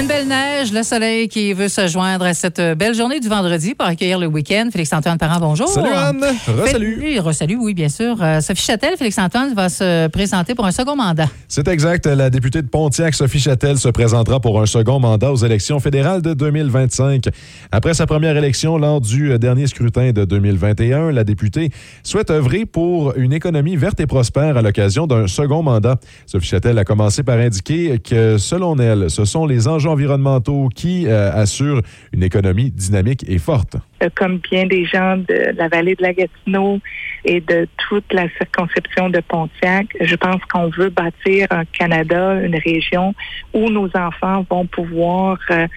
Une belle neige, le soleil qui veut se joindre à cette belle journée du vendredi pour accueillir le week-end. Félix-Antoine Parent, bonjour. Salut Anne. Re-salut. Re-salut, oui, bien sûr. Sophie Châtel, Félix-Antoine va se présenter pour un second mandat. C'est exact. La députée de Pontiac, Sophie Châtel, se présentera pour un second mandat aux élections fédérales de 2025. Après sa première élection lors du dernier scrutin de 2021, la députée souhaite œuvrer pour une économie verte et prospère à l'occasion d'un second mandat. Sophie Châtel a commencé par indiquer que, selon elle, ce sont les enjeux environnementaux qui assurent une économie dynamique et forte. Comme bien des gens de la vallée de la Gatineau et de toute la circonscription de Pontiac, je pense qu'on veut bâtir un Canada, une région où nos enfants vont pouvoir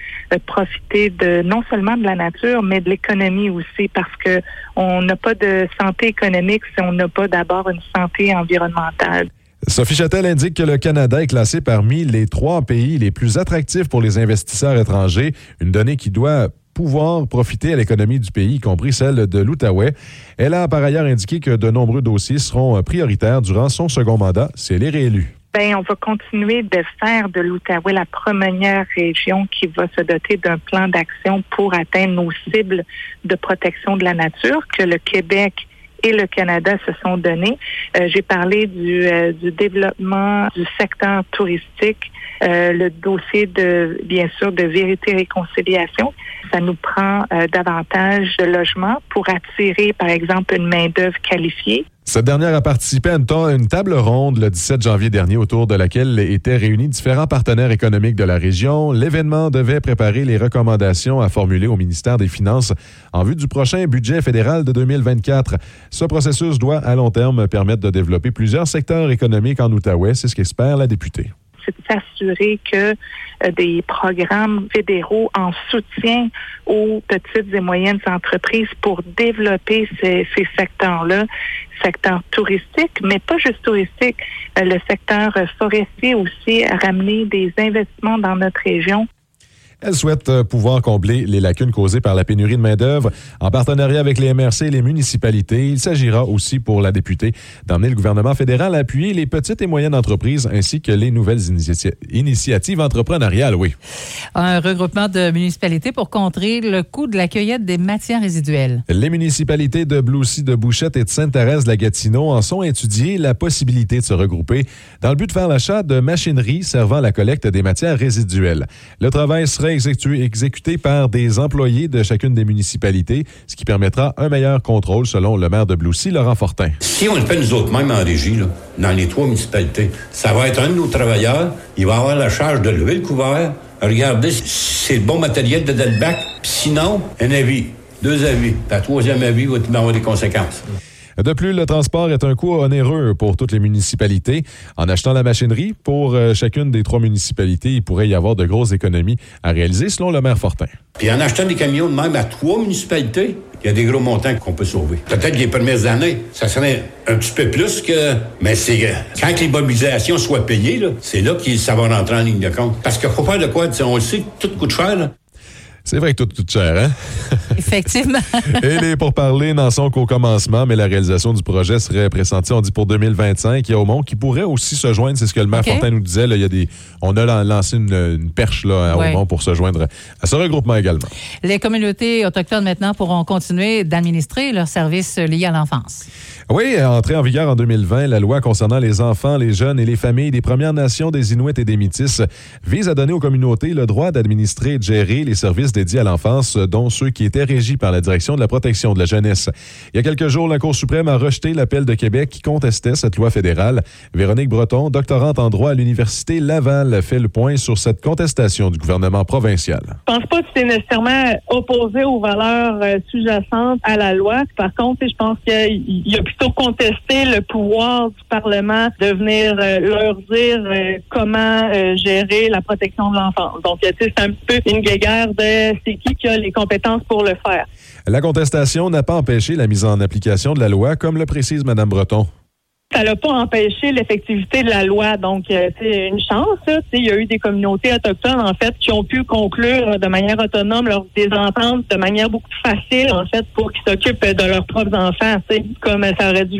profiter de non seulement de la nature, mais de l'économie aussi, parce que on n'a pas de santé économique si on n'a pas d'abord une santé environnementale. Sophie Châtel indique que le Canada est classé parmi les 3 pays les plus attractifs pour les investisseurs étrangers, une donnée qui doit pouvoir profiter à l'économie du pays, y compris celle de l'Outaouais. Elle a par ailleurs indiqué que de nombreux dossiers seront prioritaires durant son second mandat si elle est réélue. On va continuer de faire de l'Outaouais la première région qui va se doter d'un plan d'action pour atteindre nos cibles de protection de la nature que le Québec et le Canada se sont donnés. J'ai parlé du développement du secteur touristique, le dossier de, bien sûr, de vérité et réconciliation. Ça nous prend davantage de logements pour attirer, par exemple, une main-d'œuvre qualifiée. Cette dernière a participé à une table ronde le 17 janvier dernier autour de laquelle étaient réunis différents partenaires économiques de la région. L'événement devait préparer les recommandations à formuler au ministère des Finances en vue du prochain budget fédéral de 2024. Ce processus doit, à long terme, permettre de développer plusieurs secteurs économiques en Outaouais. C'est ce qu'espère la députée. C'est de s'assurer que des programmes fédéraux en soutien aux petites et moyennes entreprises pour développer ces secteurs-là, secteur touristique, mais pas juste touristique, le secteur forestier aussi, ramener des investissements dans notre région. Elle souhaite pouvoir combler les lacunes causées par la pénurie de main-d'œuvre en partenariat avec les MRC et les municipalités. Il s'agira aussi pour la députée d'emmener le gouvernement fédéral à appuyer les petites et moyennes entreprises ainsi que les nouvelles initiatives entrepreneuriales. Oui. Un regroupement de municipalités pour contrer le coût de la cueillette des matières résiduelles. Les municipalités de Bloussy, de Bouchette et de Sainte-Thérèse-de-la-Gatineau en sont étudiées la possibilité de se regrouper dans le but de faire l'achat de machinerie servant à la collecte des matières résiduelles. Le travail sera exécuté par des employés de chacune des municipalités, ce qui permettra un meilleur contrôle, selon le maire de Bloussy, Laurent Fortin. Si on le fait nous autres mêmes en régie, là, dans les 3 municipalités, ça va être un de nos travailleurs, il va avoir la charge de lever le couvert, regarder si c'est le bon matériel de le bac, puis sinon, un avis, 2 avis, puis à 3e avis, il va avoir des conséquences. De plus, le transport est un coût onéreux pour toutes les municipalités. En achetant la machinerie, pour chacune des 3 municipalités, il pourrait y avoir de grosses économies à réaliser, selon le maire Fortin. Puis en achetant des camions de même à 3 municipalités, il y a des gros montants qu'on peut sauver. Peut-être les premières années, ça serait un petit peu plus que... Mais c'est quand l'immobilisation soit payée, là, c'est là que ça va rentrer en ligne de compte. Parce qu'il faut faire de quoi? On le sait, tout coûte cher, là. C'est vrai que tout coûte cher, hein? Effectivement. Et les pourparlers n'en sont qu'au commencement, mais la réalisation du projet serait pressentie, on dit, pour 2025. Il y a Aumont qui pourrait aussi se joindre, c'est ce que le maire Fortin nous disait. Là, on a lancé une perche là, à Aumont pour se joindre à ce regroupement également. Les communautés autochtones, maintenant, pourront continuer d'administrer leurs services liés à l'enfance. Oui, entrée en vigueur en 2020, la loi concernant les enfants, les jeunes et les familles des Premières Nations, des Inuits et des Métis vise à donner aux communautés le droit d'administrer et de gérer les services dédiés à l'enfance, dont ceux qui étaient régis par la Direction de la protection de la jeunesse. Il y a quelques jours, la Cour suprême a rejeté l'appel de Québec qui contestait cette loi fédérale. Véronique Breton, doctorante en droit à l'Université Laval, fait le point sur cette contestation du gouvernement provincial. Je pense pas que c'est nécessairement opposé aux valeurs sous-jacentes à la loi. Par contre, je pense qu'il y a plutôt contesté le pouvoir du Parlement de venir leur dire comment gérer la protection de l'enfance. Donc, c'est un peu une guéguerre de c'est qui a les compétences pour le faire. La contestation n'a pas empêché la mise en application de la loi, comme le précise Mme Breton. Ça n'a pas empêché l'effectivité de la loi. Donc, c'est une chance. Il y a eu des communautés autochtones, en fait, qui ont pu conclure de manière autonome leurs ententes de manière beaucoup plus facile, en fait, pour qu'ils s'occupent de leurs propres enfants, comme ça aurait dû l'être.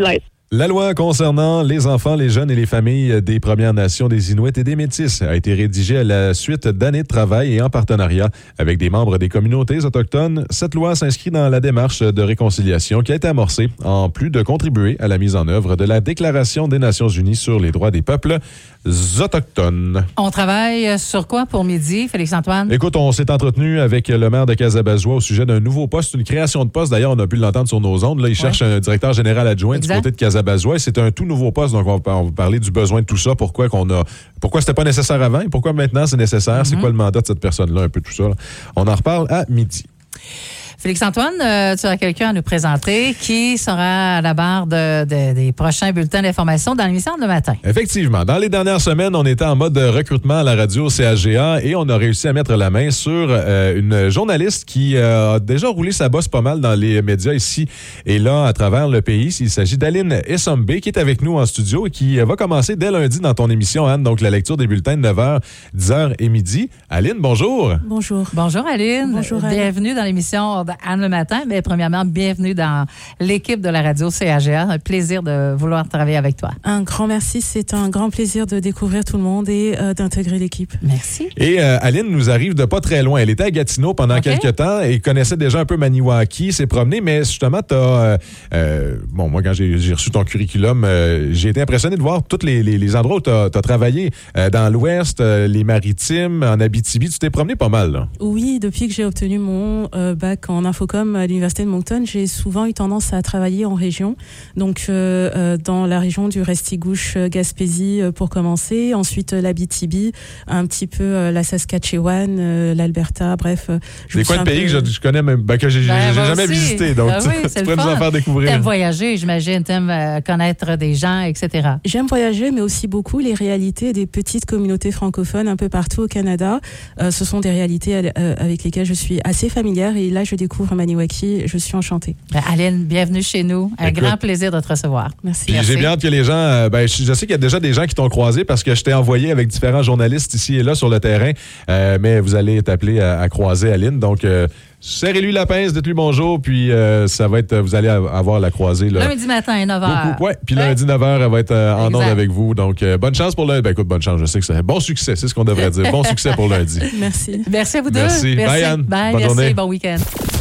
La loi concernant les enfants, les jeunes et les familles des Premières Nations, des Inuits et des Métis a été rédigée à la suite d'années de travail et en partenariat avec des membres des communautés autochtones. Cette loi s'inscrit dans la démarche de réconciliation qui a été amorcée en plus de contribuer à la mise en œuvre de la Déclaration des Nations unies sur les droits des peuples autochtones. On travaille sur quoi pour midi, Félix-Antoine? Écoute, on s'est entretenu avec le maire de Casabazois au sujet d'un nouveau poste, une création de poste. D'ailleurs, on a pu l'entendre sur nos ondes. Là, il cherche un directeur général adjoint du côté de Casabazois. C'est un tout nouveau poste, donc on va parler du besoin de tout ça. Pourquoi c'était pas nécessaire avant et pourquoi maintenant c'est nécessaire? C'est quoi le mandat de cette personne-là? Un peu tout ça. Là. On en reparle à midi. Félix-Antoine, tu as quelqu'un à nous présenter qui sera à la barre des prochains bulletins d'information dans l'émission de matin. Effectivement. Dans les dernières semaines, on était en mode recrutement à la radio CAGA et on a réussi à mettre la main sur une journaliste qui a déjà roulé sa bosse pas mal dans les médias ici et là à travers le pays. Il s'agit d'Aline Essombe qui est avec nous en studio et qui va commencer dès lundi dans ton émission, Anne, donc la lecture des bulletins de 9h, 10h et midi. Aline, bonjour. Bonjour. Bonjour Aline. Bonjour Anne. Bienvenue dans l'émission Anne le matin. Mais premièrement, bienvenue dans l'équipe de la radio CAGA. Un plaisir de vouloir travailler avec toi. Un grand merci. C'est un grand plaisir de découvrir tout le monde et d'intégrer l'équipe. Merci. Et Aline nous arrive de pas très loin. Elle était à Gatineau pendant quelques temps et connaissait déjà un peu Maniwaki, s'est promenée, mais justement, moi, quand j'ai reçu ton curriculum, j'ai été impressionné de voir tous les endroits où tu as travaillé dans l'Ouest, les Maritimes, en Abitibi. Tu t'es promené pas mal, là. Oui, depuis que j'ai obtenu mon bac en infocom à l'Université de Moncton, j'ai souvent eu tendance à travailler en région. Donc, dans la région du Restigouche, Gaspésie pour commencer. Ensuite, l'Abitibi, un petit peu la Saskatchewan, l'Alberta, bref. Des coins de pays que je connais même, que j'ai jamais visité. Donc, tu pourrais nous en faire découvrir. T'aimes voyager, j'imagine. T'aimes connaître des gens, etc. J'aime voyager, mais aussi beaucoup les réalités des petites communautés francophones un peu partout au Canada. Ce sont des réalités avec lesquelles je suis assez familière et là, je découvre Maniwaki. Je suis enchantée. Aline, bienvenue chez nous. Un grand plaisir de te recevoir. Merci. Puis j'ai bien hâte que les gens... je sais qu'il y a déjà des gens qui t'ont croisé parce que je t'ai envoyé avec différents journalistes ici et là sur le terrain. Mais vous allez être appelé à croiser Aline. Donc, serrez-lui la pince, dites-lui bonjour. Puis ça va être... Vous allez avoir la croisée. Là. Lundi matin, 9h. Oui, puis lundi 9h, elle va être en onde avec vous. Donc, bonne chance pour lundi. Écoute, bonne chance. Je sais que c'est bon succès. C'est ce qu'on devrait dire. Bon succès pour lundi. Merci. Merci à vous deux. Merci. Bye, Anne. Bye, bonne merci. journée. Bon week-end.